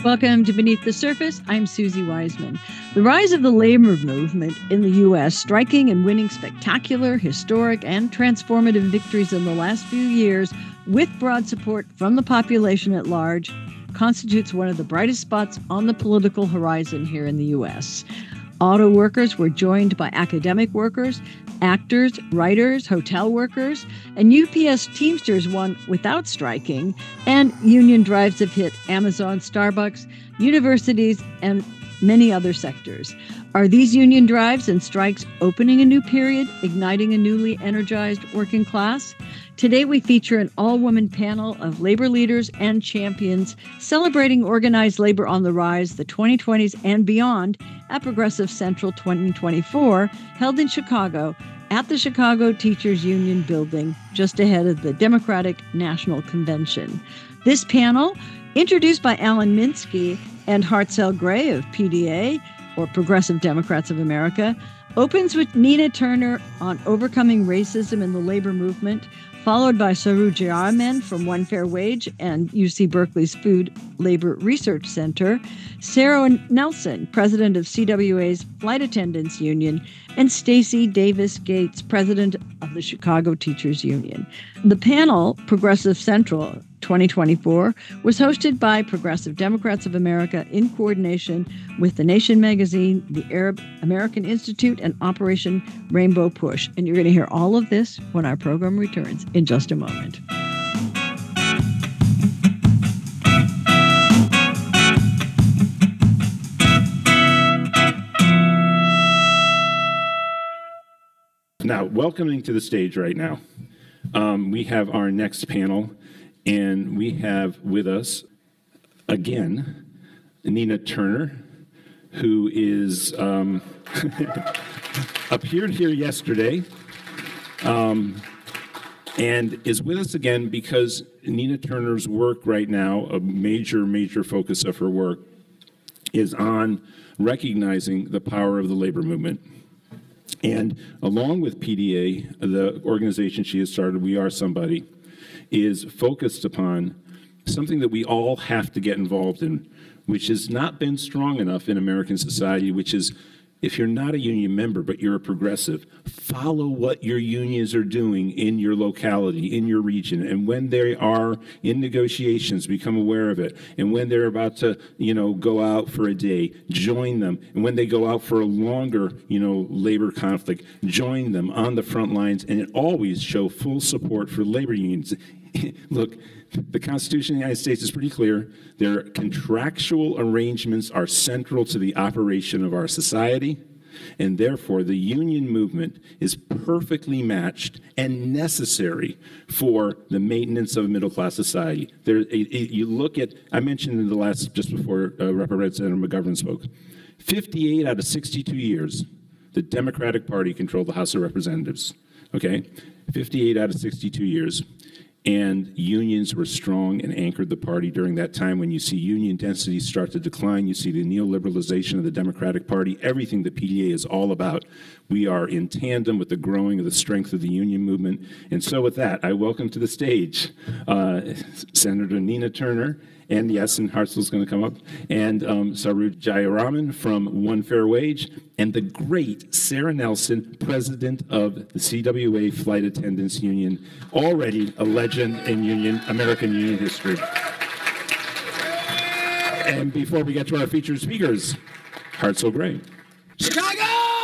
Welcome to Beneath the Surface. I'm Susie Wiseman. The rise of the labor movement in the U.S., striking and winning spectacular, historic, and transformative victories in the last few years with broad support from the population at large, constitutes one of the brightest spots on the political horizon here in the U.S. Auto workers were joined by academic workers, actors, writers, hotel workers, and UPS Teamsters won without striking, and union drives have hit Amazon, Starbucks, universities, and many other sectors. Are these union drives and strikes opening a new period, igniting a newly energized working class? Today we feature an all-woman panel of labor leaders and champions celebrating organized labor on the rise, the 2020s and beyond, at Progressive Central 2024, held in Chicago at the Chicago Teachers Union building just ahead of the Democratic National Convention. This panel, introduced by Alan Minsky and Hartzell Gray of PDA, or Progressive Democrats of America, opens with Nina Turner on overcoming racism in the labor movement, followed by Saru Jayaraman from One Fair Wage and UC Berkeley's Food Labor Research Center, Sarah Nelson, president of CWA's Flight Attendants Union, and Stacey Davis Gates, president of the Chicago Teachers Union. The panel, Progressive Central 2024, was hosted by Progressive Democrats of America in coordination with The Nation magazine, the Arab American Institute, and Operation Rainbow Push. And you're going to hear all of this when our program returns in just a moment. Now, welcoming to the stage right now, we have our next panel, and we have with us, again, Nina Turner, who is appeared here yesterday, and is with us again because Nina Turner's work right now, a major focus of her work, is on recognizing the power of the labor movement. And along with PDA, the organization she has started, We Are Somebody, is focused upon something that we all have to get involved in, which has not been strong enough in American society, which is, if you're not a union member, but you're a progressive, follow what your unions are doing in your locality, in your region. And when they are in negotiations, become aware of it. And when they're about to, go out for a day, join them. And when they go out for a longer, labor conflict, join them on the front lines. And always show full support for labor unions. Look, the Constitution of the United States is pretty clear. Their contractual arrangements are central to the operation of our society, and therefore the union movement is perfectly matched and necessary for the maintenance of a middle-class society. You look at, I mentioned in the last, just before Representative McGovern spoke, 58 out of 62 years, the Democratic Party controlled the House of Representatives, okay? 58 out of 62 years. And unions were strong and anchored the party during that time. When you see union density start to decline, you see the neoliberalization of the Democratic Party, everything the PDA is all about. We are in tandem with the growing of the strength of the union movement. And so with that, I welcome to the stage Senator Nina Turner, and yes, and Hartzell's going to come up, and Saru Jayaraman from One Fair Wage, and the great Sarah Nelson, president of the CWA Flight Attendants Union, already a legend in American union history. And before we get to our featured speakers, Hartzell Gray. Chicago!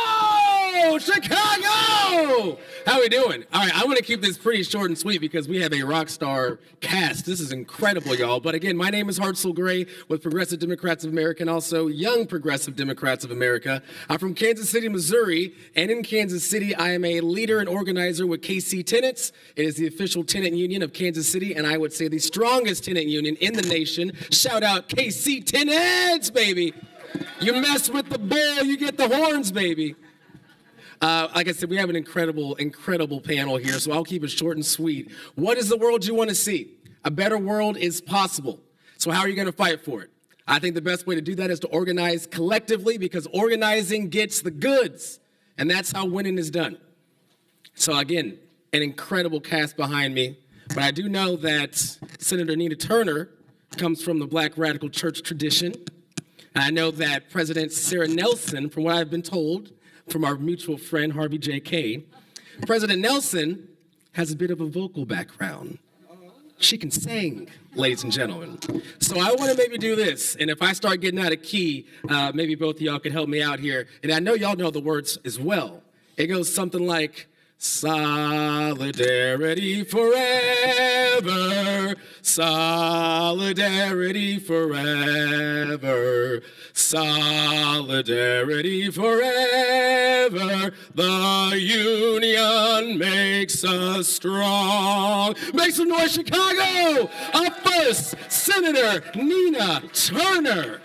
Chicago! How we doing? All right, I want to keep this pretty short and sweet because we have a rock star cast. This is incredible, y'all. But again, my name is Hartzell Gray with Progressive Democrats of America and also Young Progressive Democrats of America. I'm from Kansas City, Missouri, and in Kansas City, I am a leader and organizer with KC Tenants. It is the official tenant union of Kansas City, and I would say the strongest tenant union in the nation. Shout out KC Tenants, baby. You mess with the bull, you get the horns, baby. Like I said, we have an incredible panel here, so I'll keep it short and sweet. What is the world you want to see? A better world is possible. So how are you going to fight for it? I think the best way to do that is to organize collectively, because organizing gets the goods, and that's how winning is done. So again, an incredible cast behind me, but I do know that Senator Nina Turner comes from the Black Radical Church tradition. I know that President Sarah Nelson, from what I've been told from our mutual friend Harvey J. Kane, President Nelson has a bit of a vocal background. She can sing, ladies and gentlemen. So I want to maybe do this, and if I start getting out of key, maybe both of y'all can help me out here. And I know y'all know the words as well. It goes something like, solidarity forever, solidarity forever, solidarity forever, the union makes us strong. Make some noise, Chicago! Up first, Senator Nina Turner.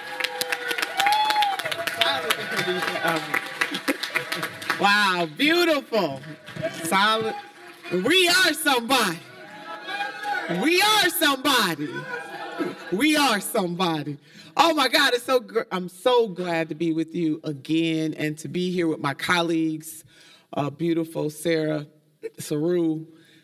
Wow, beautiful. Solid. We are somebody. We are somebody. We are somebody. Oh my God, it's I'm so glad to be with you again and to be here with my colleagues, beautiful Sarah, Saru,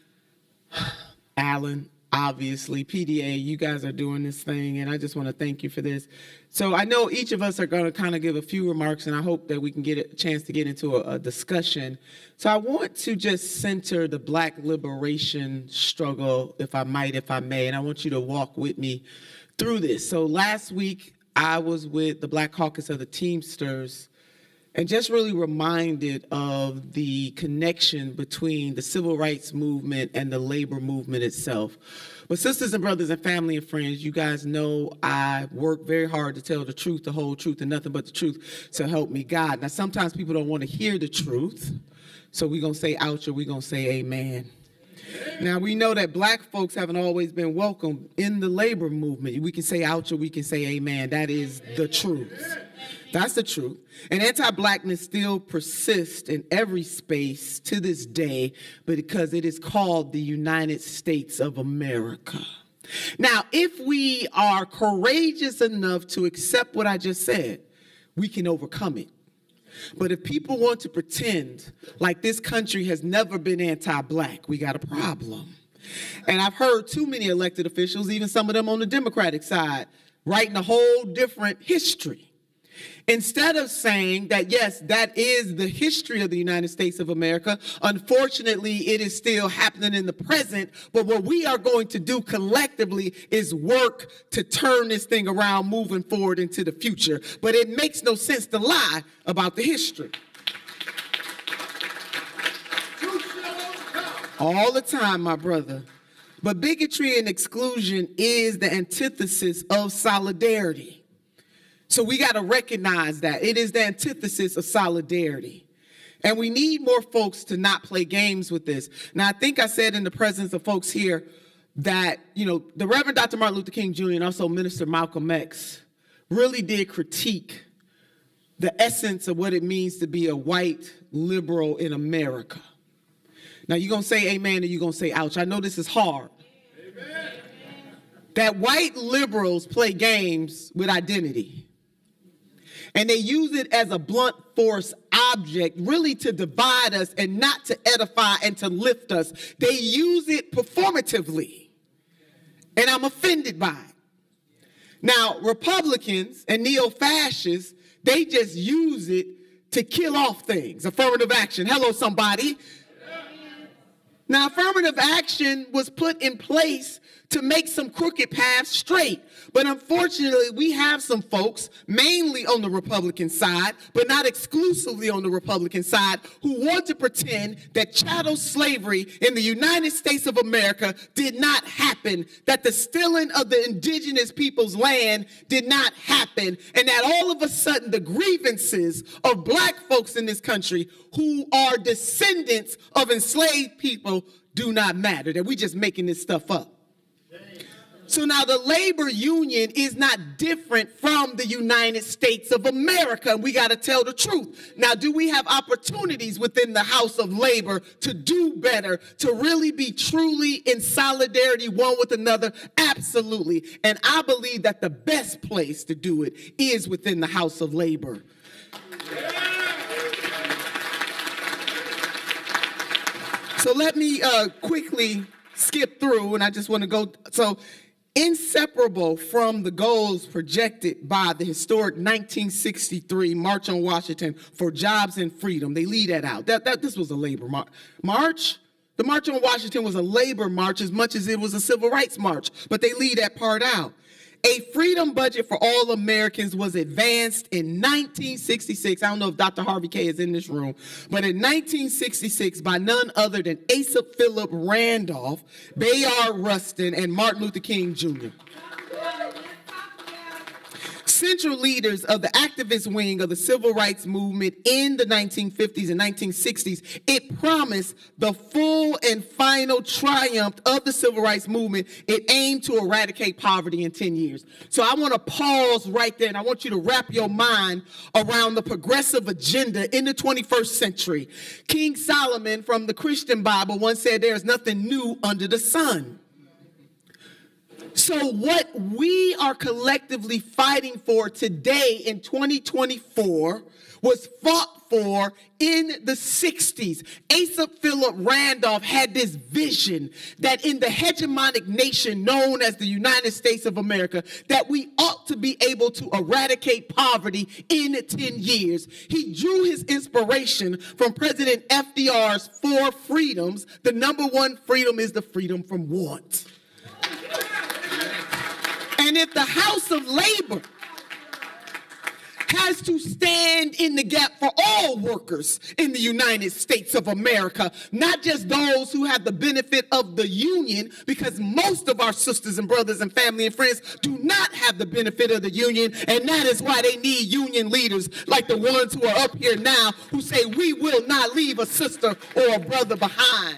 Alan, obviously, PDA, you guys are doing this thing, and I just want to thank you for this. So I know each of us are going to kind of give a few remarks, and I hope that we can get a chance to get into a discussion. So I want to just center the Black liberation struggle, if I may, and I want you to walk with me through this. So last week, I was with the Black Caucus of the Teamsters, and just really reminded of the connection between the civil rights movement and the labor movement itself. But sisters and brothers and family and friends, you guys know I work very hard to tell the truth, the whole truth, and nothing but the truth, so help me God. Now, sometimes people don't want to hear the truth, so we're going to say ouch or we're going to say amen. Now, we know that Black folks haven't always been welcome in the labor movement. We can say ouch or we can say amen. That is the truth. That's the truth. And anti-Blackness still persists in every space to this day because it is called the United States of America. Now, if we are courageous enough to accept what I just said, we can overcome it. But if people want to pretend like this country has never been anti-Black, we got a problem. And I've heard too many elected officials, even some of them on the Democratic side, writing a whole different history. Instead of saying that, yes, that is the history of the United States of America, unfortunately, it is still happening in the present, but what we are going to do collectively is work to turn this thing around moving forward into the future. But it makes no sense to lie about the history. All the time, my brother. But bigotry and exclusion is the antithesis of solidarity. So we got to recognize that it is the antithesis of solidarity. And we need more folks to not play games with this. Now, I think I said in the presence of folks here that, the Reverend Dr. Martin Luther King Jr. and also Minister Malcolm X really did critique the essence of what it means to be a white liberal in America. Now, you're going to say amen or you're going to say ouch. I know this is hard. Amen. That white liberals play games with identity. And they use it as a blunt force object, really to divide us and not to edify and to lift us. They use it performatively. And I'm offended by it. Now, Republicans and neo-fascists, they just use it to kill off things. Affirmative action. Hello, somebody. Now, affirmative action was put in place to make some crooked paths straight. But unfortunately, we have some folks, mainly on the Republican side, but not exclusively on the Republican side, who want to pretend that chattel slavery in the United States of America did not happen, that the stealing of the indigenous people's land did not happen, and that all of a sudden the grievances of Black folks in this country who are descendants of enslaved people do not matter, that we just making this stuff up. So now the labor union is not different from the United States of America, and we got to tell the truth. Now, do we have opportunities within the House of Labor to do better, to really be truly in solidarity one with another? Absolutely. And I believe that the best place to do it is within the House of Labor. So let me quickly skip through, and I just want to go. So Inseparable from the goals projected by the historic 1963 March on Washington for Jobs and Freedom. They leave that out. This was a labor march. The March on Washington was a labor march as much as it was a civil rights march, but they leave that part out. A freedom budget for all Americans was advanced in 1966. I don't know if Dr. Harvey K is in this room, but in 1966 by none other than Asa Philip Randolph, Bayard Rustin, and Martin Luther King Jr. Central leaders of the activist wing of the civil rights movement in the 1950s and 1960s, it promised the full and final triumph of the civil rights movement. It aimed to eradicate poverty in 10 years. So I want to pause right there, and I want you to wrap your mind around the progressive agenda in the 21st century. King Solomon from the Christian Bible once said, "There is nothing new under the sun." So what we are collectively fighting for today in 2024 was fought for in the 60s. Asa Philip Randolph had this vision that in the hegemonic nation known as the United States of America, that we ought to be able to eradicate poverty in 10 years. He drew his inspiration from President FDR's 4 freedoms. The number one freedom is the freedom from want. And if the House of Labor has to stand in the gap for all workers in the United States of America, not just those who have the benefit of the union, because most of our sisters and brothers and family and friends do not have the benefit of the union, and that is why they need union leaders like the ones who are up here now who say we will not leave a sister or a brother behind.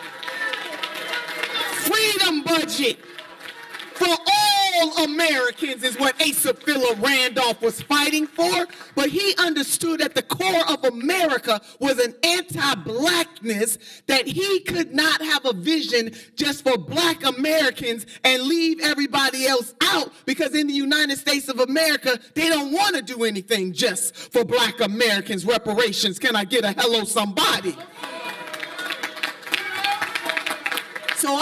Freedom budget for all Americans is what Asa Philip Randolph was fighting for, but he understood at the core of America was an anti-blackness, that he could not have a vision just for black Americans and leave everybody else out, because in the United States of America, they don't want to do anything just for black Americans. Reparations, can I get a hello somebody? So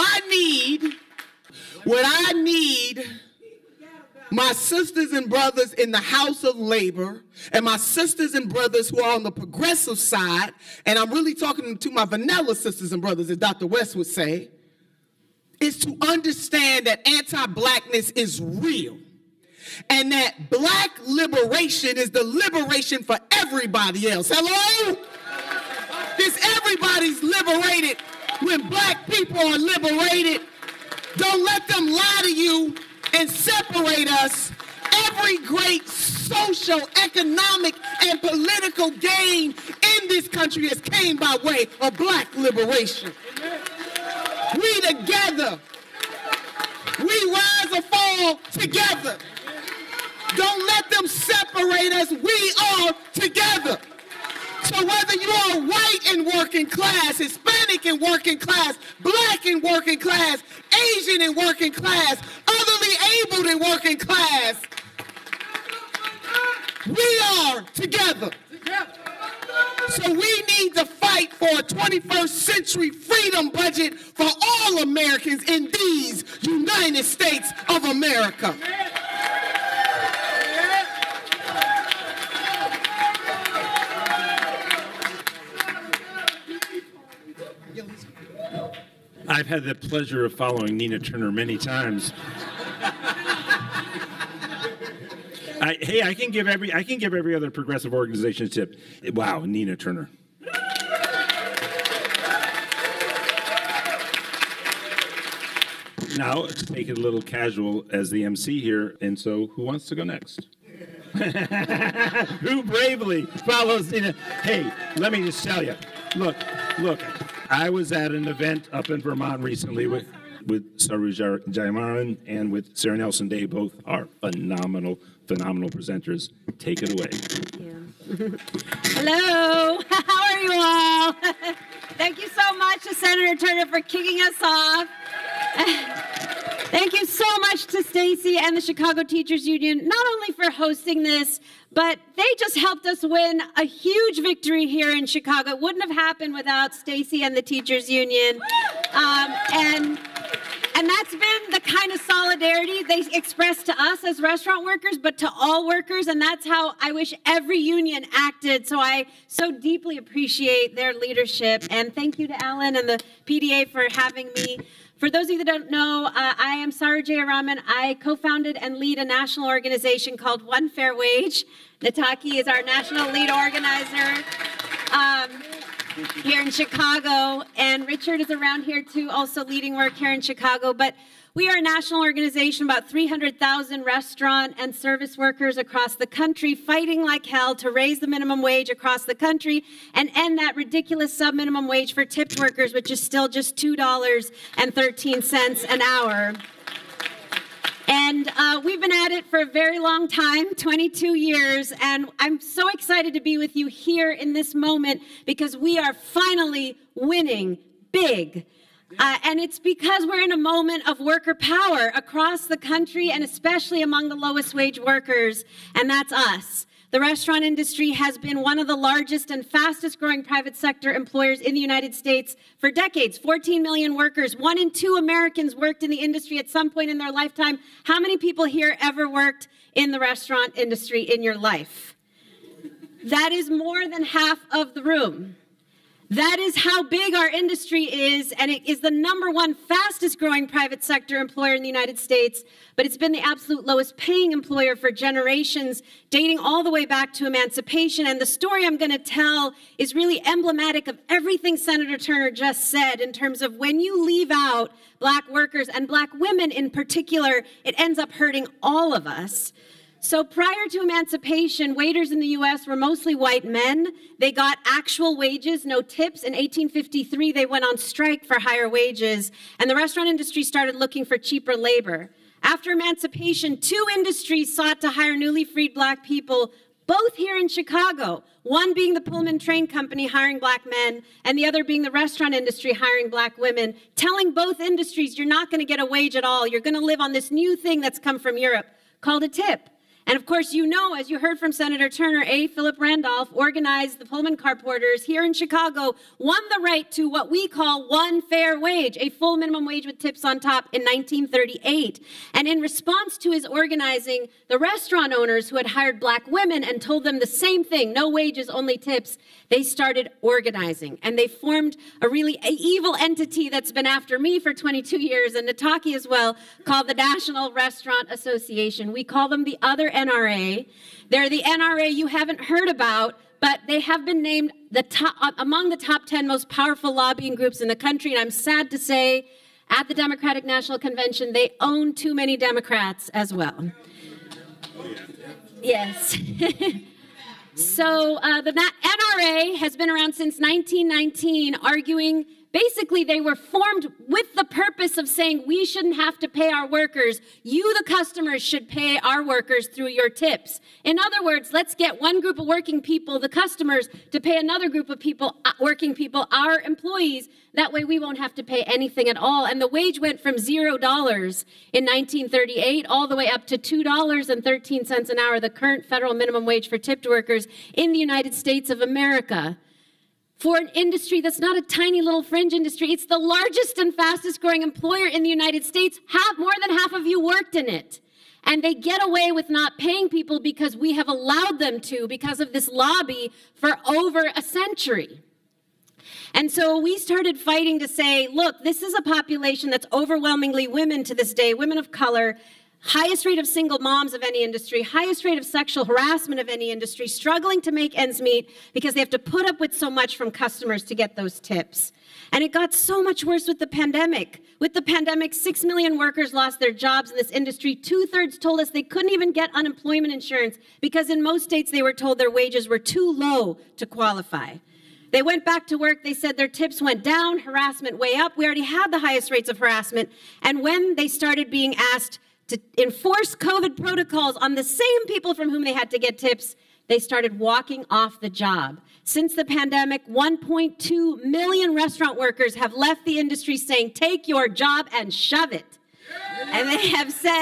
what I need my sisters and brothers in the House of Labor and my sisters and brothers who are on the progressive side, and I'm really talking to my vanilla sisters and brothers, as Dr. West would say, is to understand that anti-blackness is real, and that black liberation is the liberation for everybody else. Hello? Because everybody's liberated when black people are liberated. Don't let them lie to you and separate us. Every great social, economic, and political gain in this country has came by way of black liberation. We together, we rise or fall together. Don't let them separate us. We are together. So whether you are white and working class, Hispanic and working class, black and working class, Asian and working class, otherly abled and working class, we are together. So we need to fight for a 21st century freedom budget for all Americans in these United States of America. I've had the pleasure of following Nina Turner many times. I can give every other progressive organization a tip. Wow, Nina Turner. Now, take it a little casual as the MC here, and so who wants to go next? Who bravely follows Nina? Hey, let me just tell you. Look. I was at an event up in Vermont recently with Saru Jayamaran and with Sarah Nelson. They both are phenomenal presenters. Take it away. Hello, how are you all? Thank you so much to Senator Turner for kicking us off. Thank you so much to Stacy and the Chicago Teachers Union, not only for hosting this, but they just helped us win a huge victory here in Chicago. It wouldn't have happened without Stacy and the Teachers Union. And And that's been the kind of solidarity they express to us as restaurant workers, but to all workers. And that's how I wish every union acted. So I so deeply appreciate their leadership. And thank you to Alan and the PDA for having me. For those of you that don't know, I am Sarah Jayaraman. I co-founded and lead a national organization called One Fair Wage. Nataki is our national lead organizer here in Chicago. And Richard is around here too, also leading work here in Chicago. But we are a national organization, about 300,000 restaurant and service workers across the country, fighting like hell to raise the minimum wage across the country and end that ridiculous sub-minimum wage for tipped workers, which is still just $2.13 an hour. And we've been at it for a very long time, 22 years, and I'm so excited to be with you here in this moment because we are finally winning big. And it's because we're in a moment of worker power across the country and especially among the lowest wage workers, and that's us. The restaurant industry has been one of the largest and fastest growing private sector employers in the United States for decades. 14 million workers, 1 in 2 Americans worked in the industry at some point in their lifetime. How many people here ever worked in the restaurant industry in your life? That is more than half of the room. That is how big our industry is, and it is the #1 fastest growing private sector employer in the United States, but it's been the absolute lowest paying employer for generations, dating all the way back to emancipation. And the story I'm going to tell is really emblematic of everything Senator Turner just said in terms of when you leave out Black workers and Black women in particular, it ends up hurting all of us. So prior to emancipation, waiters in the U.S. were mostly white men. They got actual wages, no tips. In 1853, they went on strike for higher wages, and the restaurant industry started looking for cheaper labor. After emancipation, 2 industries sought to hire newly freed Black people, both here in Chicago, one being the Pullman Train Company hiring Black men, and the other being the restaurant industry hiring Black women, telling both industries, you're not going to get a wage at all. You're going to live on this new thing that's come from Europe called a tip. And of course, you know, as you heard from Senator Turner, A. Philip Randolph organized the Pullman car porters here in Chicago, won the right to what we call one fair wage, a full minimum wage with tips on top in 1938. And in response to his organizing, the restaurant owners who had hired Black women and told them the same thing, no wages, only tips, they started organizing. And they formed a really evil entity that's been after me for 22 years, and Nataki as well, called the National Restaurant Association. We call them the other NRA. They're the NRA you haven't heard about, but they have been named among the top 10 most powerful lobbying groups in the country. And I'm sad to say, at the Democratic National Convention, they own too many Democrats as well. Yes. So the NRA has been around since 1919, arguing basically they were formed with the purpose of saying we shouldn't have to pay our workers. You, the customers, should pay our workers through your tips. In other words, let's get one group of working people, the customers, to pay another group of people, working people, our employees. That way we won't have to pay anything at all. And the wage went from $0 in 1938 all the way up to $2.13 an hour, the current federal minimum wage for tipped workers in the United States of America. For an industry that's not a tiny little fringe industry, it's the largest and fastest growing employer in the United States. More than half of you worked in it. And they get away with not paying people because we have allowed them to because of this lobby for over a century. And so we started fighting to say, look, this is a population that's overwhelmingly women to this day, women of color, highest rate of single moms of any industry, highest rate of sexual harassment of any industry, struggling to make ends meet because they have to put up with so much from customers to get those tips. And it got so much worse with the pandemic. With the pandemic, 6 million workers lost their jobs in this industry. 2/3 told us they couldn't even get unemployment insurance because in most states they were told their wages were too low to qualify. They went back to work. They said their tips went down, harassment way up. We already had the highest rates of harassment. And when they started being asked to enforce COVID protocols on the same people from whom they had to get tips, they started walking off the job. Since the pandemic, 1.2 million restaurant workers have left the industry saying, take your job and shove it. And they have said,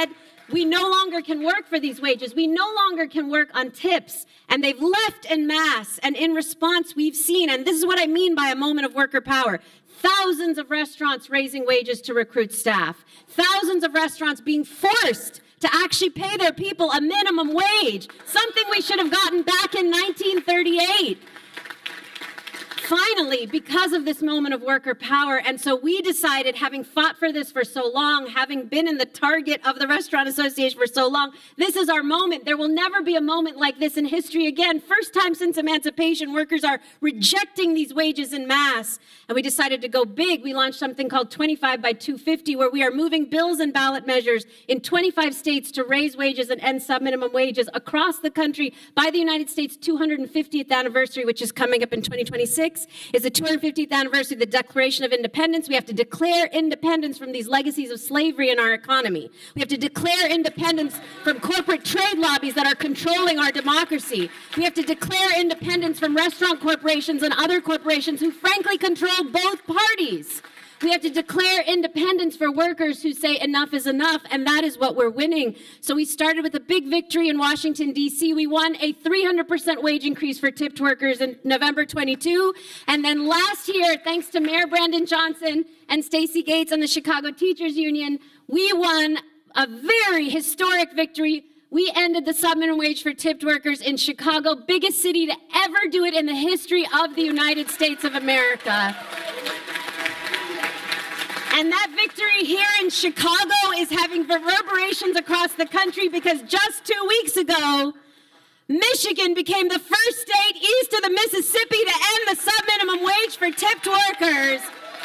we no longer can work for these wages. We no longer can work on tips. And they've left en masse. And in response, we've seen, and this is what I mean by a moment of worker power, thousands of restaurants raising wages to recruit staff. Thousands of restaurants being forced to actually pay their people a minimum wage, something we should have gotten back in 1938. Finally, because of this moment of worker power, and so we decided, having fought for this for so long, having been in the target of the Restaurant Association for so long, this is our moment. There will never be a moment like this in history again. First time since emancipation, workers are rejecting these wages en masse. And we decided to go big. We launched something called 25 by 250, where we are moving bills and ballot measures in 25 states to raise wages and end sub-minimum wages across the country by the United States 250th anniversary, which is coming up in 2026. Is the 250th anniversary of the Declaration of Independence. We have to declare independence from these legacies of slavery in our economy. We have to declare independence from corporate trade lobbies that are controlling our democracy. We have to declare independence from restaurant corporations and other corporations who frankly control both parties. We have to declare independence for workers who say enough is enough, and that is what we're winning. So we started with a big victory in Washington, D.C. We won a 300% wage increase for tipped workers in November 22. And then last year, thanks to Mayor Brandon Johnson and Stacey Gates and the Chicago Teachers Union, we won a very historic victory. We ended the sub-minimum wage for tipped workers in Chicago, biggest city to ever do it in the history of the United States of America. And that victory here in Chicago is having reverberations across the country because just 2 weeks ago, Michigan became the first state east of the Mississippi to end the sub-minimum wage for tipped workers.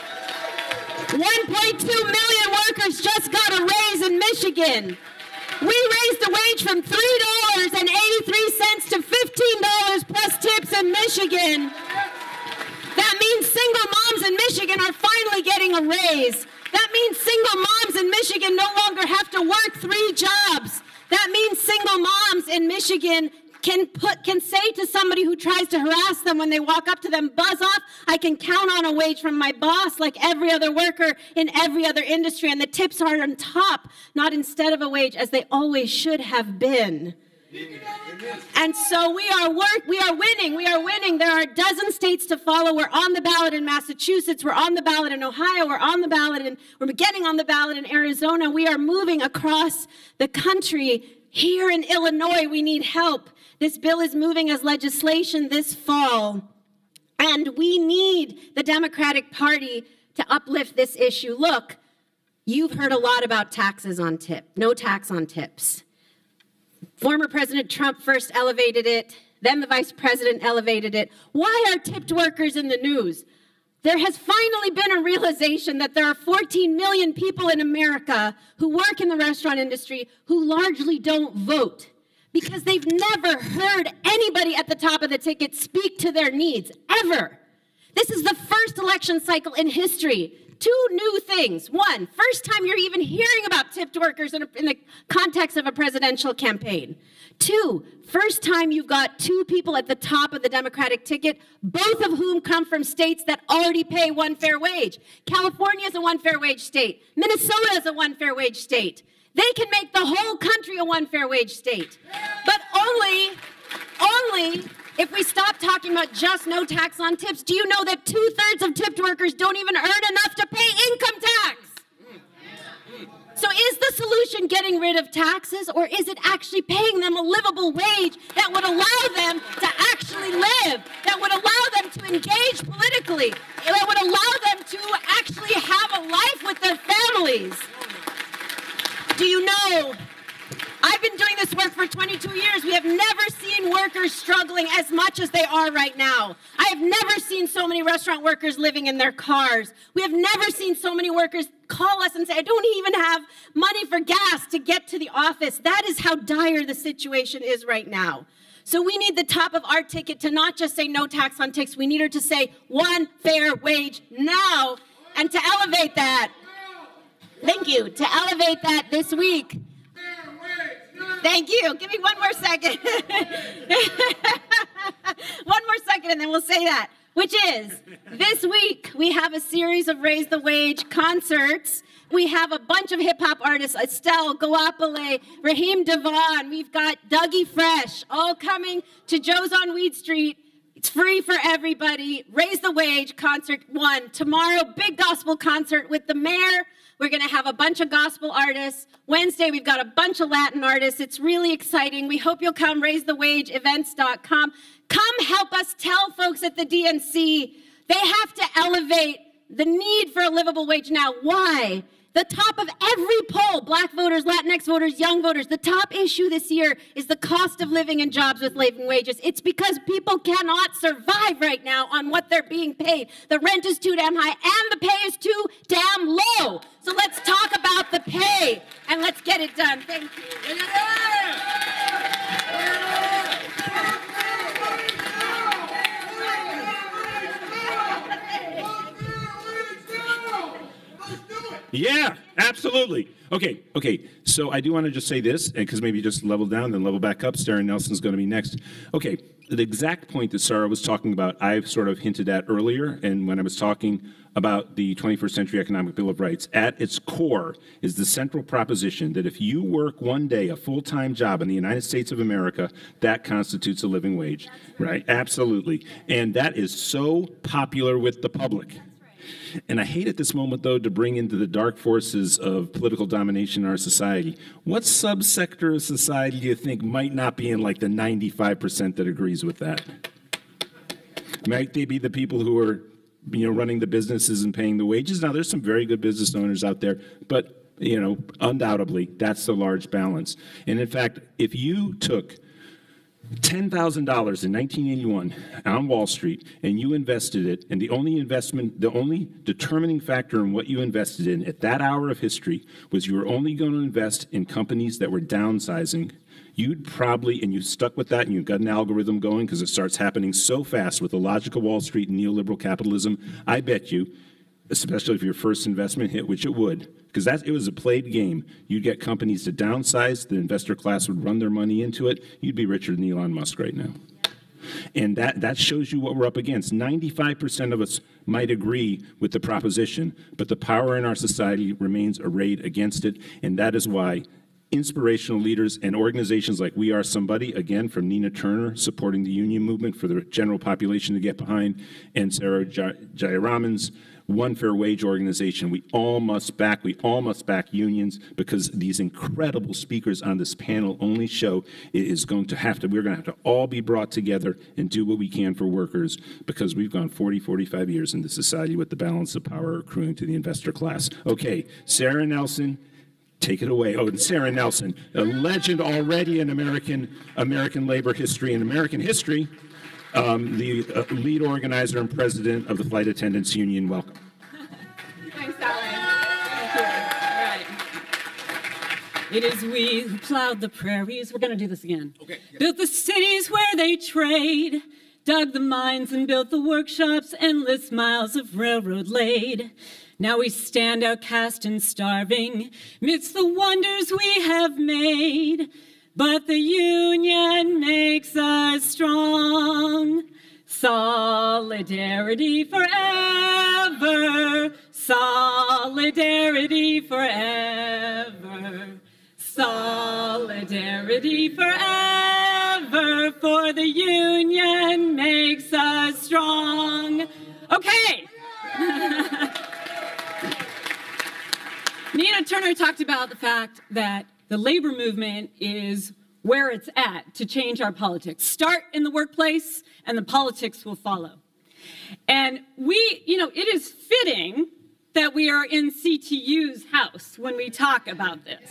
1.2 million workers just got a raise in Michigan. We raised the wage from $3.83 to $15 plus tips in Michigan. That means single moms in Michigan are finally getting a raise. That means single moms in Michigan no longer have to work 3 jobs. That means single moms in Michigan can say to somebody who tries to harass them when they walk up to them, buzz off, I can count on a wage from my boss like every other worker in every other industry, and the tips are on top, not instead of a wage, as they always should have been. And so we are winning. There are a dozen states to follow. We're on the ballot in Massachusetts. We're on the ballot in Ohio. We're on the ballot and we're getting on the ballot in Arizona. We are moving across the country. Here in Illinois, we need help. This bill is moving as legislation this fall. And we need the Democratic Party to uplift this issue. Look, you've heard a lot about taxes on tip, no tax on tips. Former President Trump first elevated it, then the vice president elevated it. Why are tipped workers in the news? There has finally been a realization that there are 14 million people in America who work in the restaurant industry who largely don't vote because they've never heard anybody at the top of the ticket speak to their needs, ever. This is the first election cycle in history. 2 new things. 1, first time you're even hearing about tipped workers in the context of a presidential campaign. 2, first time you've got 2 people at the top of the Democratic ticket, both of whom come from states that already pay one fair wage. California is a one fair wage state. Minnesota is a one fair wage state. They can make the whole country a one fair wage state. But only if we stop talking about just no tax on tips. Do you know that 2/3 of tipped workers don't even earn enough to pay income tax? So is the solution getting rid of taxes, or is it actually paying them a livable wage that would allow them to actually live, that would allow them to engage politically, that would allow them to actually have a life with their families? Do you know, I've been doing this work for 22 years. We have never seen workers struggling as much as they are right now. I have never seen so many restaurant workers living in their cars. We have never seen so many workers call us and say, I don't even have money for gas to get to the office. That is how dire the situation is right now. So we need the top of our ticket to not just say no tax on tips. We need her to say one fair wage now, and to elevate that. Thank you. To elevate that this week. Thank you. Give me one more second. One more second, and then we'll say that. Which is, this week, we have a series of Raise the Wage concerts we have a bunch of hip hop artists, Estelle, Goapele, Raheem Devon. We've got Dougie Fresh, all coming to Joe's on Weed Street. It's free for everybody. Raise the Wage, concert 1. Tomorrow, big gospel concert with the mayor. We're going to have a bunch of gospel artists. Wednesday, we've got a bunch of Latin artists. It's really exciting. We hope you'll come. RaiseTheWageEvents.com. Come help us tell folks at the DNC they have to elevate the need for a livable wage now. Why? The top of every poll, Black voters, Latinx voters, young voters, the top issue this year is the cost of living and jobs with living wages. It's because people cannot survive right now on what they're being paid. The rent is too damn high and the pay is too damn low. So let's talk about the pay and let's get it done. Thank you. Yeah, absolutely. Okay. So I do want to just say this, because maybe just level down, then level back up. Sarah Nelson's going to be next. Okay, the exact point that Sarah was talking about, I've sort of hinted at earlier, and when I was talking about the 21st Century Economic Bill of Rights, at its core is the central proposition that if you work one day a full-time job in the United States of America, that constitutes a living wage, right? Absolutely. And that is so popular with the public. And I hate at this moment, though, to bring into the dark forces of political domination in our society. What subsector of society do you think might not be in like the 95% that agrees with that? Might they be the people who are, running the businesses and paying the wages? Now, there's some very good business owners out there, but, undoubtedly, that's the large balance. And in fact, if you took $10,000 in 1981 on Wall Street, and you invested it, and the only determining factor in what you invested in at that hour of history was you were only going to invest in companies that were downsizing, you'd probably, and you stuck with that, and you got an algorithm going because it starts happening so fast with the logic of Wall Street and neoliberal capitalism, I bet you, especially if your first investment hit, which it would, because it was a played game. You'd get companies to downsize, the investor class would run their money into it, you'd be richer than Elon Musk right now. And that shows you what we're up against. 95% of us might agree with the proposition, but the power in our society remains arrayed against it, and that is why inspirational leaders and organizations like We Are Somebody, again, from Nina Turner, supporting the union movement for the general population to get behind, and Sarah Jayaraman's One Fair Wage organization. We all must back unions, because these incredible speakers on this panel only show we're going to have to all be brought together and do what we can for workers, because we've gone 45 years in this society with the balance of power accruing to the investor class. Okay, Sarah Nelson, take it away. Oh, and Sarah Nelson, a legend already in American labor history and American history, the lead organizer and president of the Flight Attendants Union. Welcome. Thanks, Alan. Thank you. All right. It is we who plowed the prairies. We're going to do this again. Okay. Built the cities where they trade, dug the mines and built the workshops, endless miles of railroad laid. Now we stand outcast and starving midst the wonders we have made. But the union makes us strong. Solidarity forever. Solidarity forever. Solidarity forever. For the union makes us strong. Okay. Nina Turner talked about the fact that the labor movement is where it's at to change our politics. Start in the workplace, and the politics will follow. And it is fitting that we are in CTU's house when we talk about this.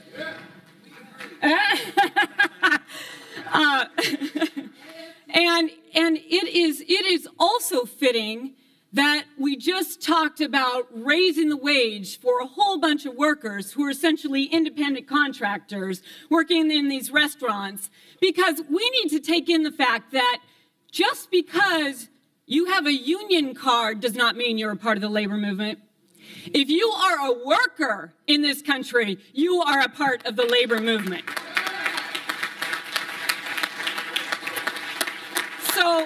And it is also fitting that we just talked about raising the wage for a whole bunch of workers who are essentially independent contractors working in these restaurants, because we need to take in the fact that just because you have a union card does not mean you're a part of the labor movement. If you are a worker in this country, you are a part of the labor movement. So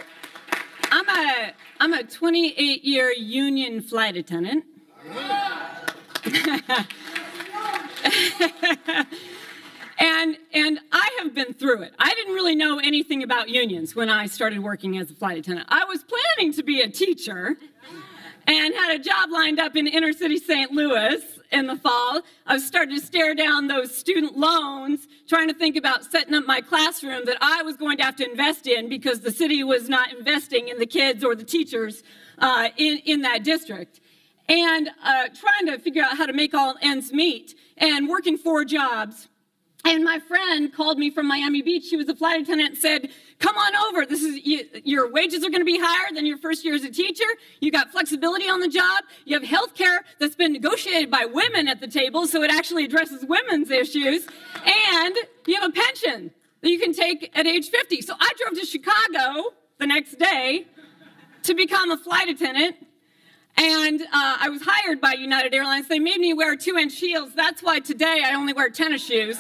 I'm a 28-year union flight attendant. And I have been through it. I didn't really know anything about unions when I started working as a flight attendant. I was planning to be a teacher and had a job lined up in inner city St. Louis in the fall. I was starting to stare down those student loans, trying to think about setting up my classroom that I was going to have to invest in because the city was not investing in the kids or the teachers in that district. And trying to figure out how to make all ends meet and working 4 jobs. And my friend called me from Miami Beach. She was a flight attendant and said, come on over. Your wages are going to be higher than your first year as a teacher. You got flexibility on the job. You have health care that's been negotiated by women at the table, so it actually addresses women's issues. And you have a pension that you can take at age 50. So I drove to Chicago the next day to become a flight attendant. And I was hired by United Airlines. They made me wear 2-inch heels. That's why today I only wear tennis shoes.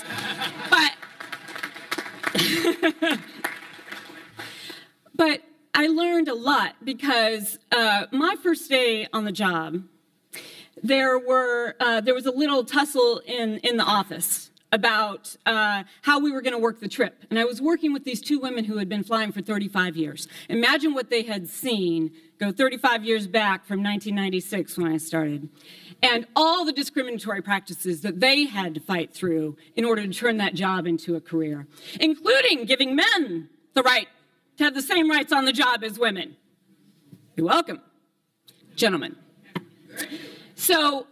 But I learned a lot because my first day on the job, there was a little tussle in the office about how we were going to work the trip. And I was working with these 2 women who had been flying for 35 years. Imagine what they had seen go 35 years back from 1996 when I started, and all the discriminatory practices that they had to fight through in order to turn that job into a career, including giving men the right to have the same rights on the job as women. You're welcome, gentlemen. So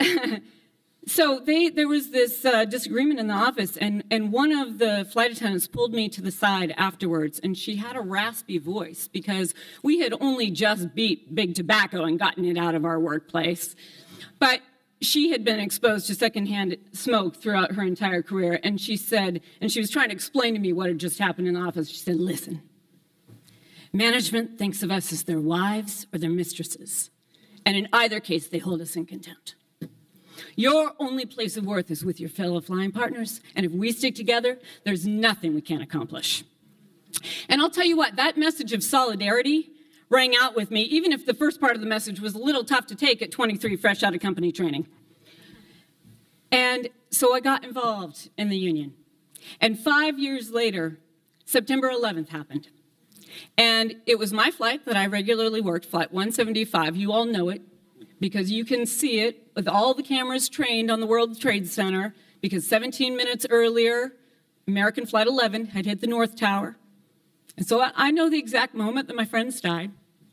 there was this disagreement in the office, and one of the flight attendants pulled me to the side afterwards, and she had a raspy voice because we had only just beat big tobacco and gotten it out of our workplace. But she had been exposed to secondhand smoke throughout her entire career, and she said, and she was trying to explain to me what had just happened in the office. She said, listen, management thinks of us as their wives or their mistresses, and in either case, they hold us in contempt. Your only place of worth is with your fellow flying partners, and if we stick together, there's nothing we can't accomplish. And I'll tell you what, that message of solidarity rang out with me, even if the first part of the message was a little tough to take at 23, fresh out of company training. And so I got involved in the union. And 5 years later, September 11th happened. And it was my flight that I regularly worked, Flight 175. You all know it, because you can see it with all the cameras trained on the World Trade Center, because 17 minutes earlier, American Flight 11 had hit the North Tower. And so I know the exact moment that my friends died.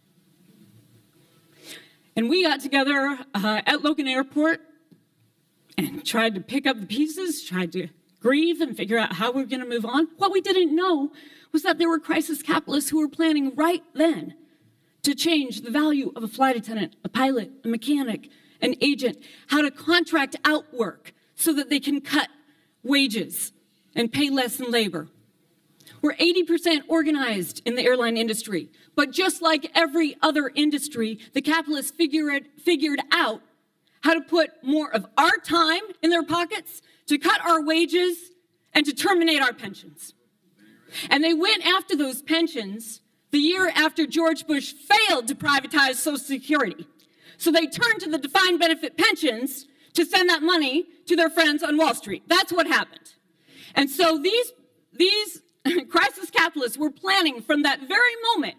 And we got together at Logan Airport and tried to pick up the pieces, tried to grieve and figure out how we were going to move on. What we didn't know was that there were crisis capitalists who were planning right then to change the value of a flight attendant, a pilot, a mechanic, an agent, how to contract out work so that they can cut wages and pay less in labor. We're 80% organized in the airline industry, but just like every other industry, the capitalists figured out how to put more of our time in their pockets, to cut our wages, and to terminate our pensions. And they went after those pensions the year after George Bush failed to privatize Social Security. So they turned to the defined benefit pensions to send that money to their friends on Wall Street. That's what happened. And so these crisis capitalists were planning from that very moment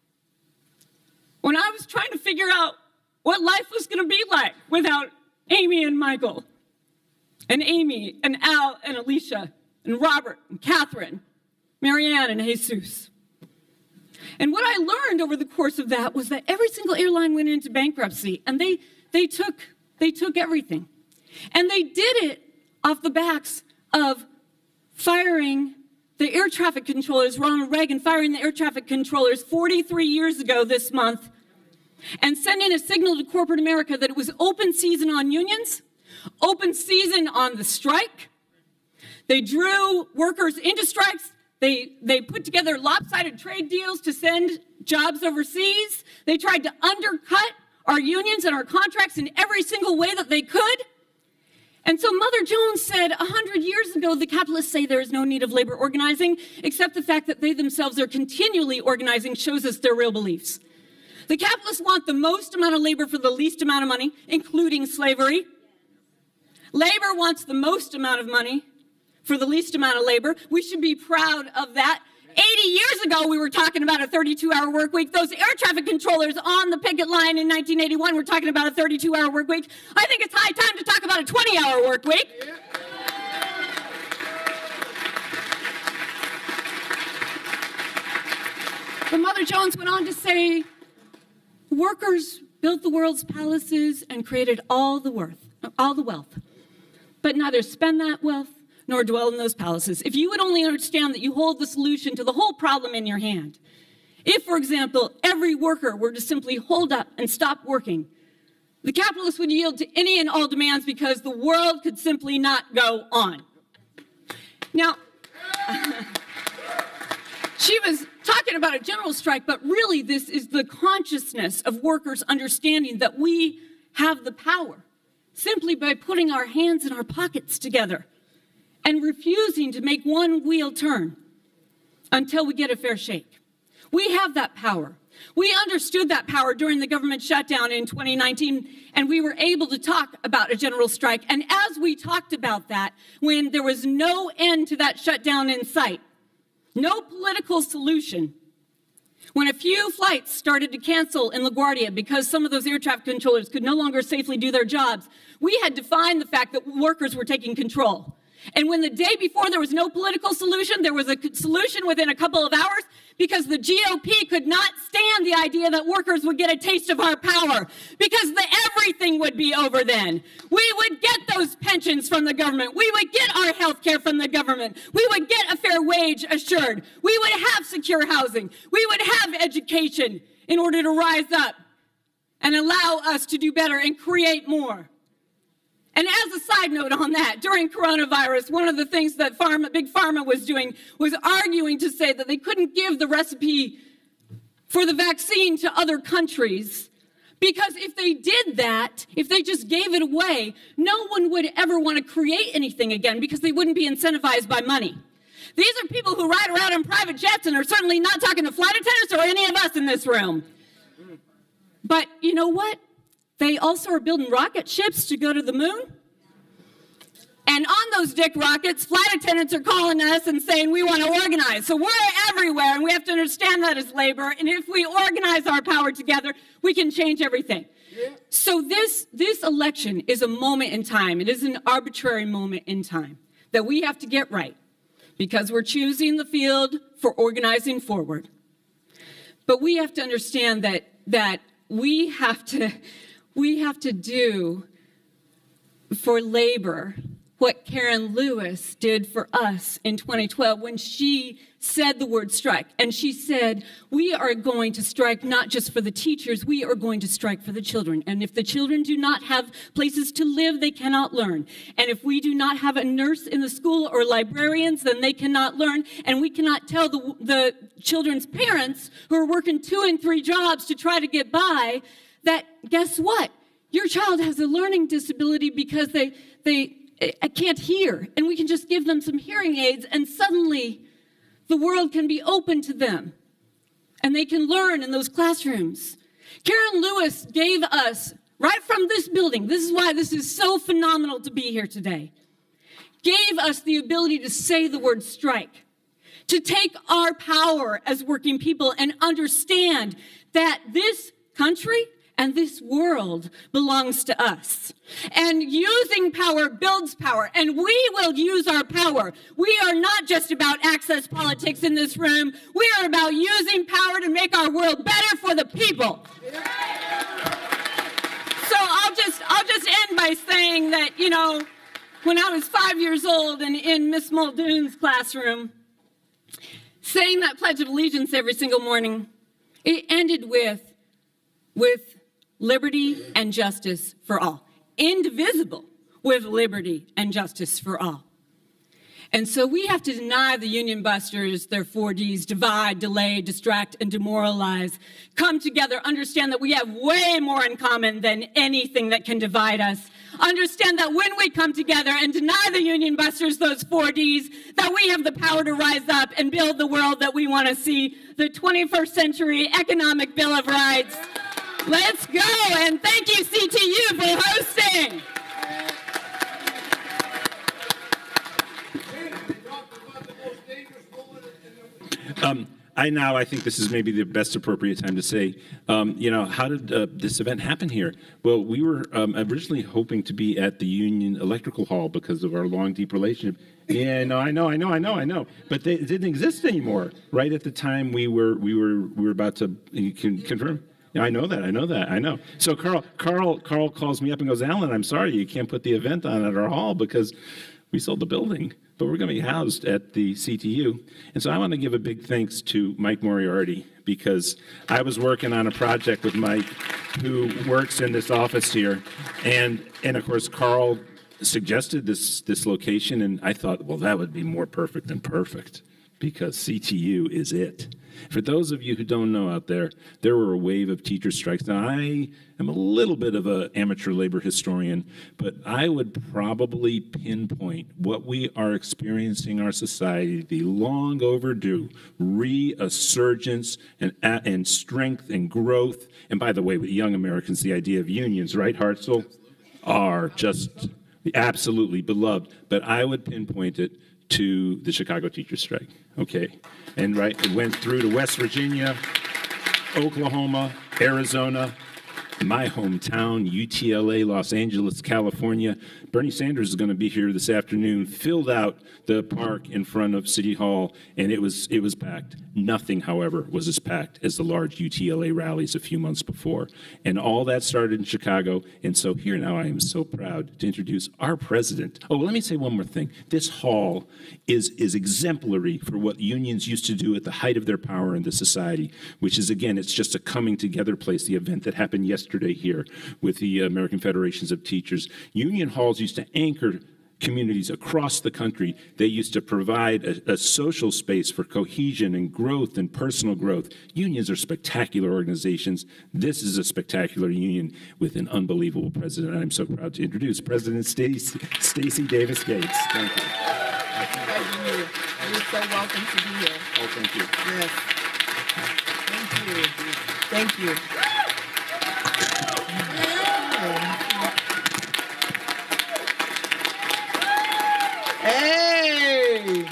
when I was trying to figure out what life was going to be like without Amy and Michael, and Amy and Al and Alicia and Robert and Catherine, Marianne and Jesus. And what I learned over the course of that was that every single airline went into bankruptcy, and they took everything. And they did it off the backs of firing the air traffic controllers, Ronald Reagan firing the air traffic controllers 43 years ago this month, and sending a signal to corporate America that it was open season on unions, open season on the strike. They drew workers into strikes. They put together lopsided trade deals to send jobs overseas. They tried to undercut our unions and our contracts in every single way that they could. And so Mother Jones said 100 years ago, the capitalists say there is no need of labor organizing, except the fact that they themselves are continually organizing shows us their real beliefs. The capitalists want the most amount of labor for the least amount of money, including slavery. Labor wants the most amount of money for the least amount of labor. We should be proud of that. 80 years ago, we were talking about a 32-hour work week. Those air traffic controllers on the picket line in 1981 were talking about a 32-hour work week. I think it's high time to talk about a 20-hour work week. But Mother Jones went on to say, workers built the world's palaces and created all the wealth, but neither spend that wealth nor dwell in those palaces. If you would only understand that you hold the solution to the whole problem in your hand. If, for example, every worker were to simply hold up and stop working, the capitalists would yield to any and all demands because the world could simply not go on. Now, she was talking about a general strike, but really this is the consciousness of workers understanding that we have the power simply by putting our hands in our pockets together and refusing to make one wheel turn until we get a fair shake. We have that power. We understood that power during the government shutdown in 2019, and we were able to talk about a general strike. And as we talked about that, when there was no end to that shutdown in sight, no political solution, when a few flights started to cancel in LaGuardia because some of those air traffic controllers could no longer safely do their jobs, we had defined the fact that workers were taking control. And when the day before there was no political solution, there was a solution within a couple of hours because the GOP could not stand the idea that workers would get a taste of our power because everything would be over then. We would get those pensions from the government. We would get our health care from the government. We would get a fair wage assured. We would have secure housing. We would have education in order to rise up and allow us to do better and create more. And as a side note on that, during coronavirus, one of the things that Big Pharma was doing was arguing to say that they couldn't give the recipe for the vaccine to other countries because if they did that, if they just gave it away, no one would ever want to create anything again because they wouldn't be incentivized by money. These are people who ride around in private jets and are certainly not talking to flight attendants or any of us in this room. But you know what? They also are building rocket ships to go to the moon. And on those dick rockets, flight attendants are calling us and saying we want to organize. So we're everywhere, and we have to understand that as labor. And if we organize our power together, we can change everything. Yeah. So this election is a moment in time. It is an arbitrary moment in time that we have to get right because we're choosing the field for organizing forward. But we have to understand that we have to do for labor what Karen Lewis did for us in 2012 when she said the word strike. And she said, we are going to strike not just for the teachers, we are going to strike for the children. And if the children do not have places to live, they cannot learn. And if we do not have a nurse in the school or librarians, then they cannot learn. And we cannot tell the children's parents who are working 2 and 3 jobs to try to get by that, guess what? Your child has a learning disability because they can't hear, and we can just give them some hearing aids, and suddenly the world can be open to them, and they can learn in those classrooms. Karen Lewis gave us, right from this building, this is why this is so phenomenal to be here today, gave us the ability to say the word strike, to take our power as working people and understand that this country and this world belongs to us. And using power builds power, and we will use our power. We are not just about access politics in this room. We are about using power to make our world better for the people. So I'll just end by saying that, when I was 5 years old and in Miss Muldoon's classroom, saying that Pledge of Allegiance every single morning, it ended with liberty and justice for all. Indivisible with liberty and justice for all. And so we have to deny the union busters their 4Ds, divide, delay, distract, and demoralize. Come together, understand that we have way more in common than anything that can divide us. Understand that when we come together and deny the union busters those 4Ds, that we have the power to rise up and build the world that we want to see, the 21st century economic Bill of Rights. Let's go, and thank you, CTU, for hosting. I think this is maybe the best appropriate time to say, how did this event happen here? Well, we were originally hoping to be at the Union Electrical Hall because of our long, deep relationship. Yeah, no, I know. But it didn't exist anymore. Right at the time we were about to confirm. Yeah, I know that. So Carl calls me up and goes, Alan, I'm sorry, you can't put the event on at our hall because we sold the building, but we're going to be housed at the CTU. And so I want to give a big thanks to Mike Moriarty, because I was working on a project with Mike, who works in this office here. And of course, Carl suggested this location, and I thought, well, that would be more perfect than perfect, because CTU is it. For those of you who don't know out there, there were a wave of teacher strikes. Now, I am a little bit of an amateur labor historian, but I would probably pinpoint what we are experiencing in our society, the long overdue resurgence and strength and growth. And by the way, with young Americans, the idea of unions, right, Hartzell, are just absolutely beloved. But I would pinpoint it to the Chicago teacher strike, okay? And it went through to West Virginia, Oklahoma, Arizona, my hometown, UTLA, Los Angeles, California. Bernie Sanders is going to be here this afternoon, filled out the park in front of City Hall, and it was packed. Nothing, however, was as packed as the large UTLA rallies a few months before. And all that started in Chicago, and so here now I am so proud to introduce our president. Oh, let me say one more thing. This hall is exemplary for what unions used to do at the height of their power in the society, which is, again, it's just a coming together place, the event that happened yesterday here with the American Federations of Teachers. Union halls used to anchor communities across the country. They used to provide a social space for cohesion and growth and personal growth. Unions are spectacular organizations. This is a spectacular union with an unbelievable president. I'm so proud to introduce President Stacey Davis Gates. Thank you. You're so welcome to be here. Oh, thank you. Yes. Thank you. Hey.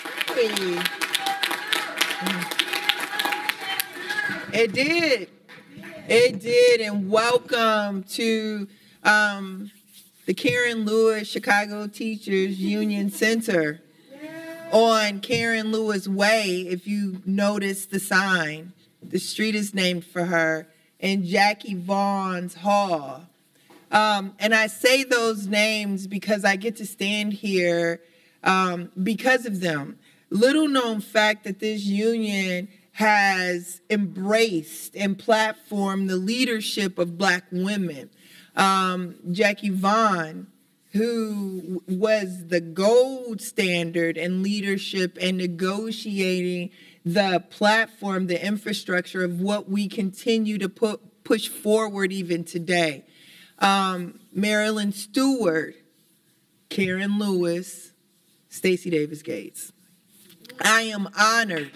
It did, and welcome to the Karen Lewis Chicago Teachers Union Center on Karen Lewis Way. If you notice the sign, the street is named for her, in Jackie Vaughn's Hall. And I say those names because I get to stand here because of them. Little known fact that this union has embraced and platformed the leadership of Black women. Jackie Vaughn, who was the gold standard in leadership and negotiating the platform, the infrastructure of what we continue to push forward even today. Marilyn Stewart, Karen Lewis, Stacey Davis Gates. I am honored.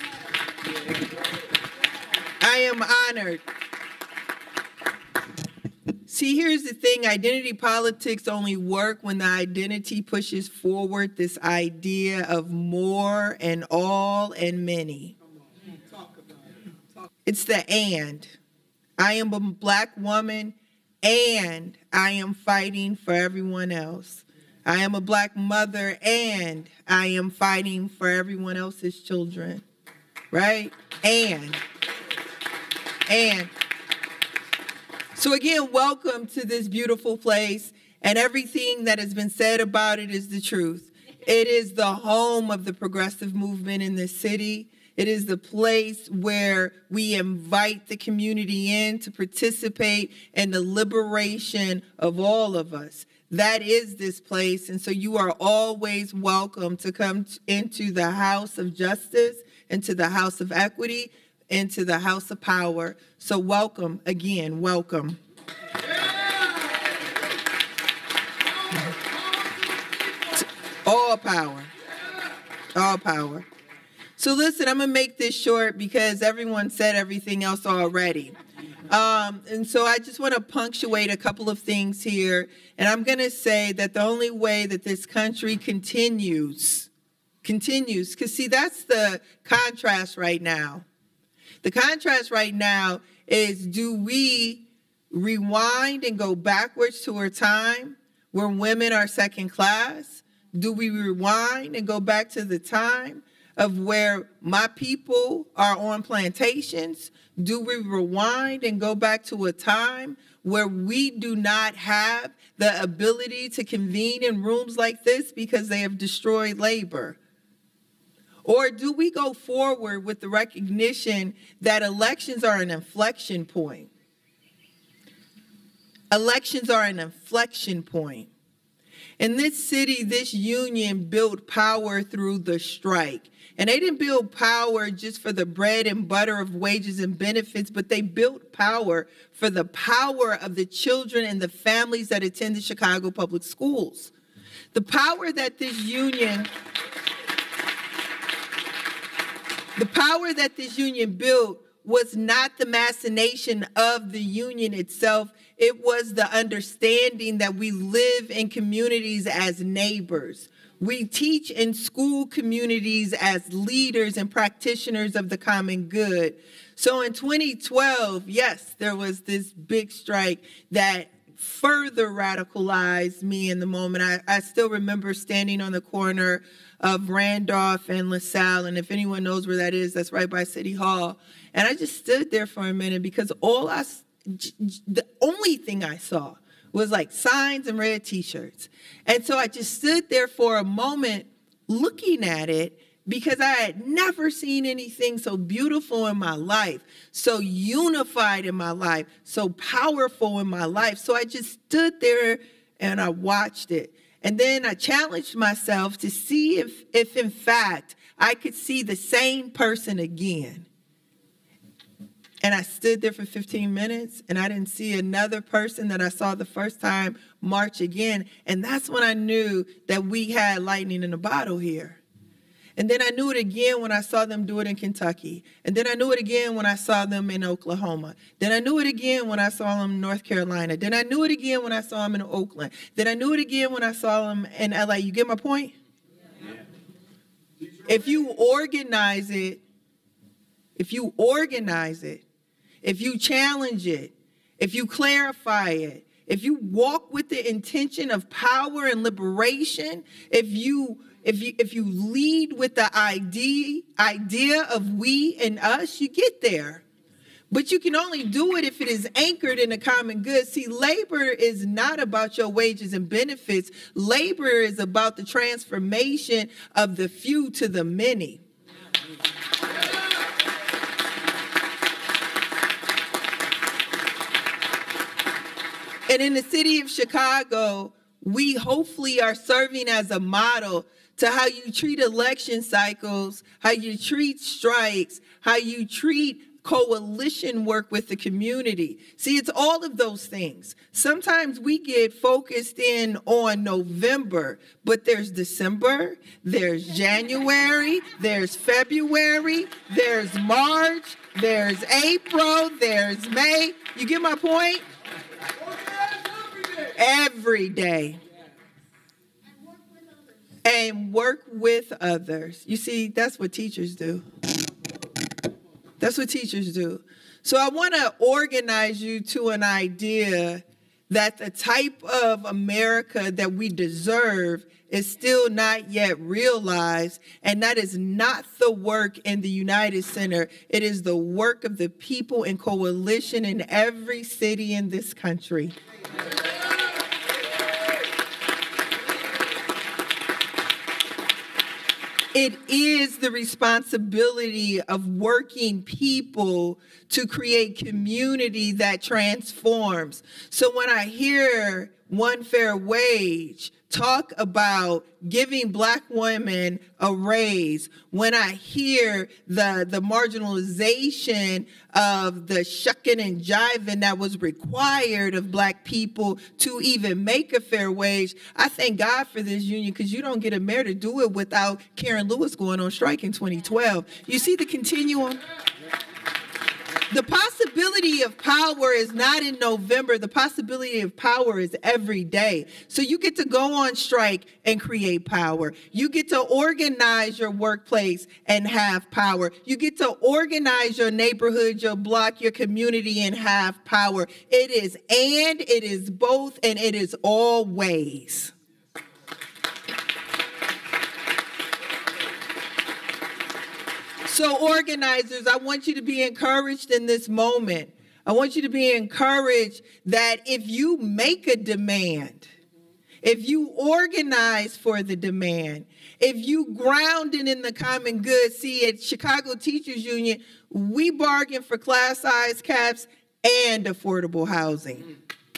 See, here's the thing. Identity politics only work when the identity pushes forward this idea of more and all and many. It's the and. I am a Black woman and I am fighting for everyone else. I am a Black mother and I am fighting for everyone else's children. Right? And. So again, welcome to this beautiful place, and everything that has been said about it is the truth. It is the home of the progressive movement in this city. It is the place where we invite the community in to participate in the liberation of all of us. That is this place, and so you are always welcome to come into the house of justice, into the house of equity, into the house of power. So welcome again, welcome. All power, all power. So listen, I'm gonna make this short because everyone said everything else already. And so I just want to punctuate a couple of things here. And I'm going to say that the only way that this country continues continues. Because, see, that's the contrast right now. The contrast right now is, do we rewind and go backwards to a time where women are second class? Do we rewind and go back to the time of where my people are on plantations? Do we rewind and go back to a time where we do not have the ability to convene in rooms like this because they have destroyed labor? Or do we go forward with the recognition that elections are an inflection point? Elections are an inflection point. In this city, this union built power through the strike. And they didn't build power just for the bread and butter of wages and benefits, but they built power for the power of the children and the families that attend the Chicago public schools. The power that this union built was not the machination of the union itself. It was the understanding that we live in communities as neighbors. We teach in school communities as leaders and practitioners of the common good. So in 2012, yes, there was this big strike that further radicalized me in the moment. I still remember standing on the corner of Randolph and LaSalle, and if anyone knows where that is, that's right by City Hall. And I just stood there for a minute because the only thing I saw was like signs and red t-shirts. And so I just stood there for a moment looking at it because I had never seen anything so beautiful in my life, so unified in my life, so powerful in my life. So I just stood there and I watched it. And then I challenged myself to see if in fact I could see the same person again. And I stood there for 15 minutes and I didn't see another person that I saw the first time march again. And that's when I knew that we had lightning in a bottle here. And then I knew it again when I saw them do it in Kentucky. And then I knew it again when I saw them in Oklahoma. Then I knew it again when I saw them in North Carolina. Then I knew it again when I saw them in Oakland. Then I knew it again when I saw them in LA. You get my point? Yeah. If you organize it, if you challenge it, if you clarify it, if you walk with the intention of power and liberation, if you lead with the idea of we and us, you get there. But you can only do it if it is anchored in a common good. See, labor is not about your wages and benefits. Labor is about the transformation of the few to the many. And in the city of Chicago, we hopefully are serving as a model to how you treat election cycles, how you treat strikes, how you treat coalition work with the community. See, it's all of those things. Sometimes we get focused in on November, but there's December, there's January, there's February, there's March, there's April, there's May. You get my point? Every day. And work with others. You see, that's what teachers do. That's what teachers do. So I want to organize you to an idea that the type of America that we deserve is still not yet realized, and that is not the work in the United Center. It is the work of the people in coalition in every city in this country. It is the responsibility of working people to create community that transforms. So when I hear One Fair Wage talk about giving Black women a raise, when I hear the marginalization of the shucking and jiving that was required of Black people to even make a fair wage, I thank God for this union, because you don't get a mayor to do it without Karen Lewis going on strike in 2012. You see the continuum? The possibility possibility of power is not in November. The possibility of power is every day. So you get to go on strike and create power. You get to organize your workplace and have power. You get to organize your neighborhood, your block, your community and have power. It is and, it is both, and it is always. So organizers, I want you to be encouraged in this moment. I want you to be encouraged that if you make a demand, if you organize for the demand, if you ground it in the common good, see at Chicago Teachers Union, we bargain for class size caps and affordable housing.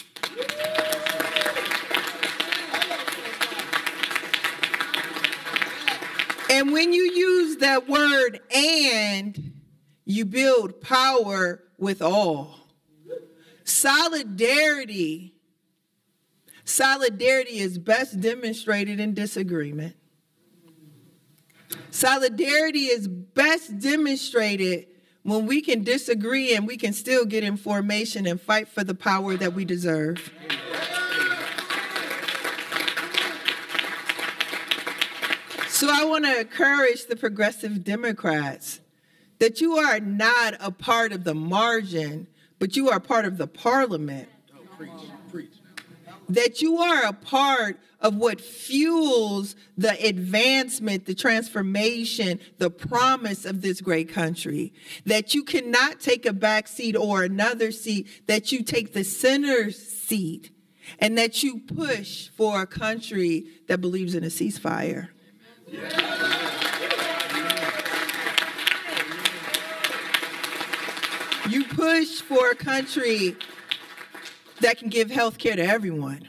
And when you use that word and, you build power with all. Solidarity is best demonstrated in disagreement. Solidarity is best demonstrated when we can disagree and we can still get information and fight for the power that we deserve. So I want to encourage the progressive Democrats that you are not a part of the margin, but you are part of the parliament. That you are a part of what fuels the advancement, the transformation, the promise of this great country. That you cannot take a back seat or another seat, that you take the center seat, and that you push for a country that believes in a ceasefire. You push for a country that can give health care to everyone.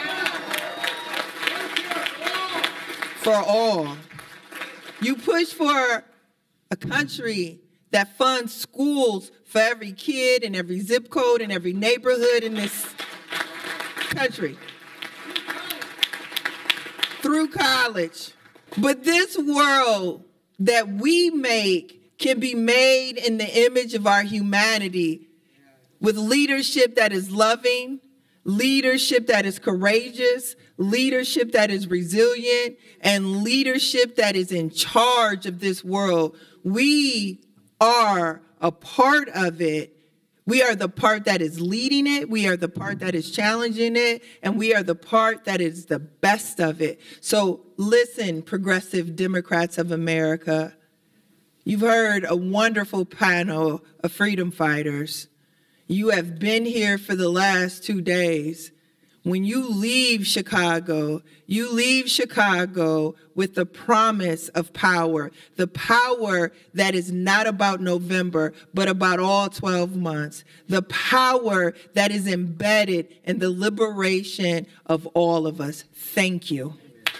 For all. You push for a country that funds schools for every kid in every zip code in every neighborhood in this country. Through college. But this world that we make can be made in the image of our humanity with leadership that is loving, leadership that is courageous, leadership that is resilient, and leadership that is in charge of this world. We are a part of it. We are the part that is leading it. We are the part that is challenging it. And we are the part that is the best of it. So listen, progressive Democrats of America. You've heard a wonderful panel of freedom fighters. You have been here for the last 2 days. When you leave Chicago with the promise of power, the power that is not about November, but about all 12 months, the power that is embedded in the liberation of all of us. Thank you.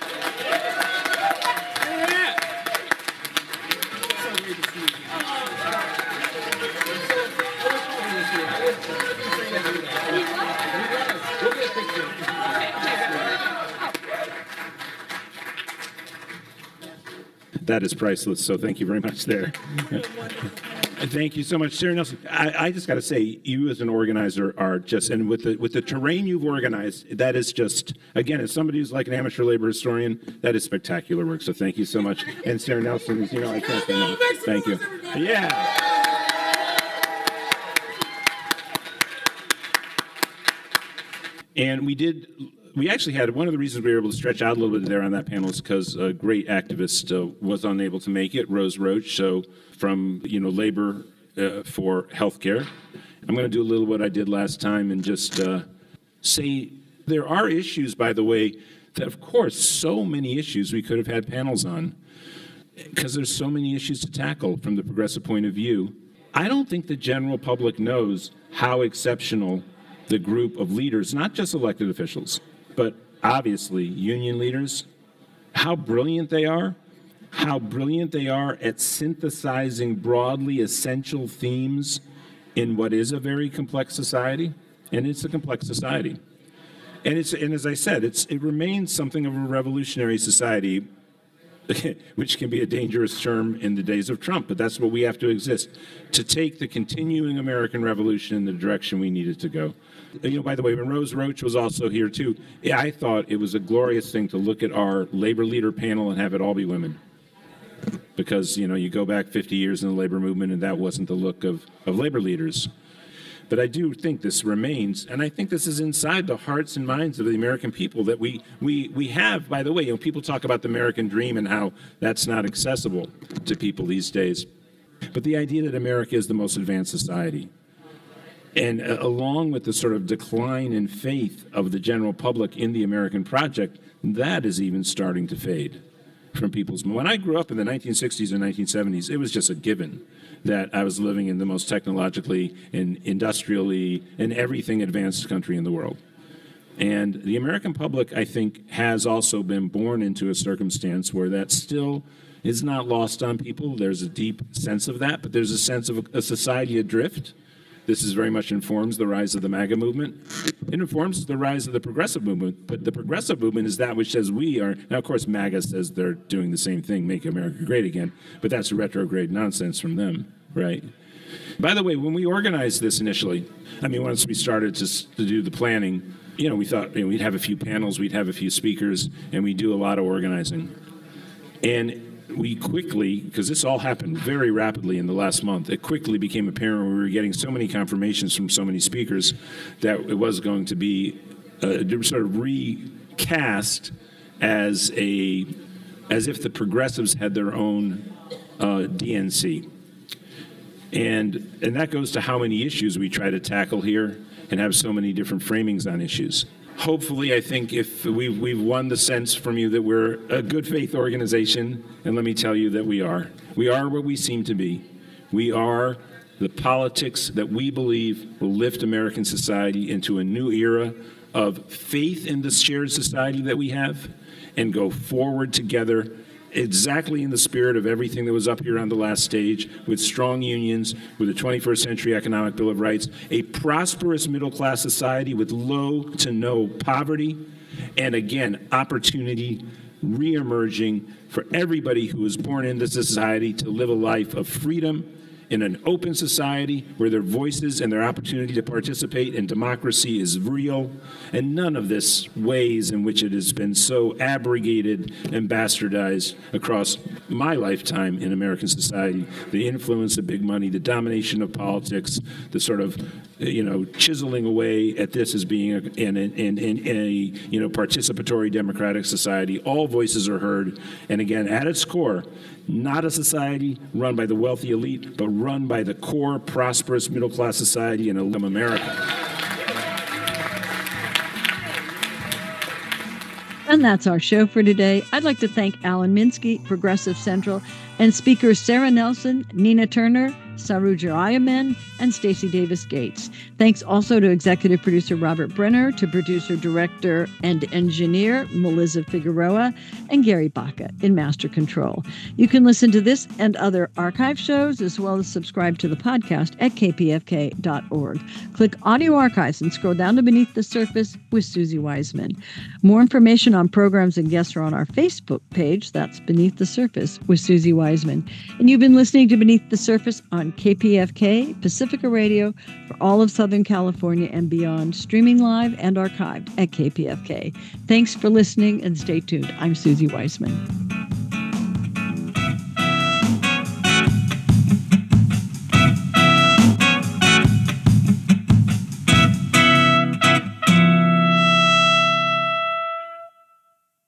That is priceless, so thank you very much there. Thank you so much, Sarah Nelson. I just got to say, you as an organizer are just, and with the terrain you've organized, that is just, again, as somebody who's like an amateur labor historian, that is spectacular work, so thank you so much. And Sarah Nelson, as you know, I can't say no. Thank you. Yeah. And we actually had, one of the reasons we were able to stretch out a little bit there on that panel is because a great activist was unable to make it, Rose Roach, so from, Labor for Healthcare. I'm going to do a little what I did last time and just say there are issues, by the way, that of course, so many issues we could have had panels on because there's so many issues to tackle from the progressive point of view. I don't think the general public knows how exceptional the group of leaders, not just elected officials, but obviously union leaders, how brilliant they are at synthesizing broadly essential themes in what is a very complex society, and it's a complex society. And as I said, it remains something of a revolutionary society which can be a dangerous term in the days of Trump, but that's what we have to exist, to take the continuing American Revolution in the direction we need it to go. By the way, when Rose Roach was also here too, I thought it was a glorious thing to look at our labor leader panel and have it all be women. Because, you go back 50 years in the labor movement and that wasn't the look of labor leaders. But I do think this remains, and I think this is inside the hearts and minds of the American people that we have, by the way, people talk about the American dream and how that's not accessible to people these days. But the idea that America is the most advanced society, and along with the sort of decline in faith of the general public in the American project, that is even starting to fade from people's. When I grew up in the 1960s and 1970s, it was just a given that I was living in the most technologically and industrially and everything advanced country in the world. And the American public, I think, has also been born into a circumstance where that still is not lost on people. There's a deep sense of that, but there's a sense of a society adrift. This is very much informs the rise of the MAGA movement. It informs the rise of the progressive movement, but the progressive movement is that which says we are. Now, of course, MAGA says they're doing the same thing, make America great again, but that's retrograde nonsense from them, right? By the way, when we organized this initially, once we started to do the planning, we thought we'd have a few panels, we'd have a few speakers, and we'd do a lot of organizing. And we quickly, because this all happened very rapidly in the last month, it quickly became apparent we were getting so many confirmations from so many speakers that it was going to be sort of recast as if the progressives had their own DNC. And that goes to how many issues we try to tackle here and have so many different framings on issues. Hopefully, I think if we've won the sense from you that we're a good faith organization, and let me tell you that we are. We are what we seem to be. We are the politics that we believe will lift American society into a new era of faith in the shared society that we have and go forward together exactly in the spirit of everything that was up here on the last stage, with strong unions, with the 21st Century Economic Bill of Rights, a prosperous middle-class society with low to no poverty, and again, opportunity reemerging for everybody who was born into society to live a life of freedom in an open society where their voices and their opportunity to participate in democracy is real, and none of this ways in which it has been so abrogated and bastardized across my lifetime in American society. The influence of big money, the domination of politics, the sort of chiseling away at this as being in a participatory democratic society. All voices are heard, and again, at its core, not a society run by the wealthy elite, but run by the core, prosperous, middle-class society in America. And that's our show for today. I'd like to thank Alan Minsky, Progressive Central, and speakers Sarah Nelson, Nina Turner, Saruja Ayamen, and Stacey Davis Gates. Thanks also to executive producer Robert Brenner, to producer, director, and engineer Melissa Figueroa, and Gary Baca in Master Control. You can listen to this and other archive shows, as well as subscribe to the podcast at kpfk.org. Click Audio Archives and scroll down to Beneath the Surface with Susie Wiseman. More information on programs and guests are on our Facebook page. That's Beneath the Surface with Susie Wiseman. And you've been listening to Beneath the Surface on KPFK, Pacifica Radio, for all of Southern California and beyond, streaming live and archived at KPFK. Thanks for listening and stay tuned. I'm Susie Wiseman.